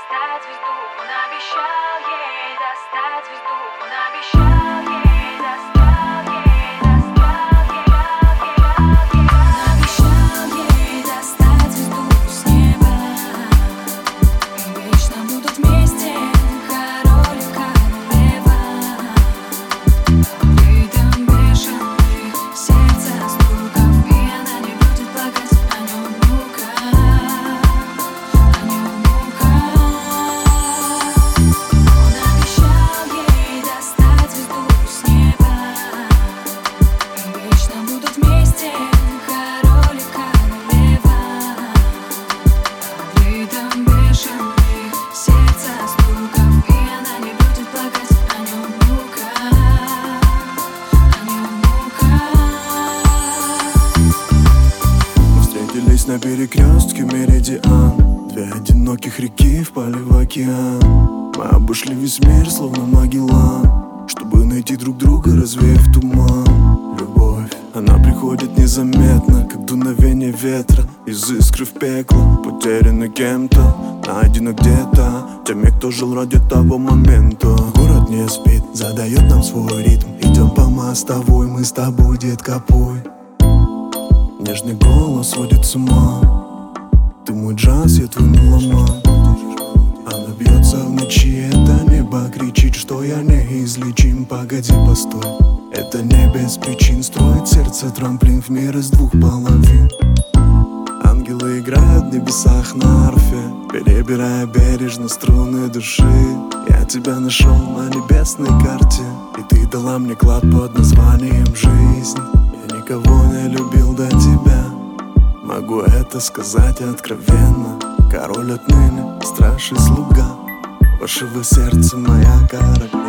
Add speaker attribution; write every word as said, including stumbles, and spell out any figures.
Speaker 1: достать звезду. Он обещал ей достать звезду. Он обещал ей достать, ей достать, ей достать. Он обещал ей достать звезду с неба. И вечно будут вместе король и королева. Ритм бешеный, сердце стуков, и она не будет плакать о нем мука, о нем мука. Он обещал ей достать звезду с неба. И вечно будут вместе король и королева. Ритм бешеный, сердце стуков, и она не будет плакать о нем мука, о нем мука.
Speaker 2: Мы встретились на перекрестке Меридиан. Две одиноких реки впали в океан. Мы обошли весь мир, словно Магеллан, чтобы найти друг друга, развеяв туман. Любовь, она приходит незаметно, как дуновение ветра из искры в пекло. Потеряна кем-то, найдена где-то теми, кто жил ради того момента. Город не спит, задает нам свой ритм. Идем по мостовой, мы с тобой, детка, пой. Нежный голос сводит с ума. Ты мой джаз, я твой меломан. Она бьется в ночи, это небо кричит, что я неизлечим. Погоди, постой, это не без причин. Строит сердце трамплин в мир из двух половин. Ангелы играют в небесах на арфе, перебирая бережно струны души. Я тебя нашел на небесной карте, и ты дала мне клад под названием жизнь. Я никого не любил до тебя, могу это сказать откровенно. Король отныне, страж и слуга вашего сердца, моя королева.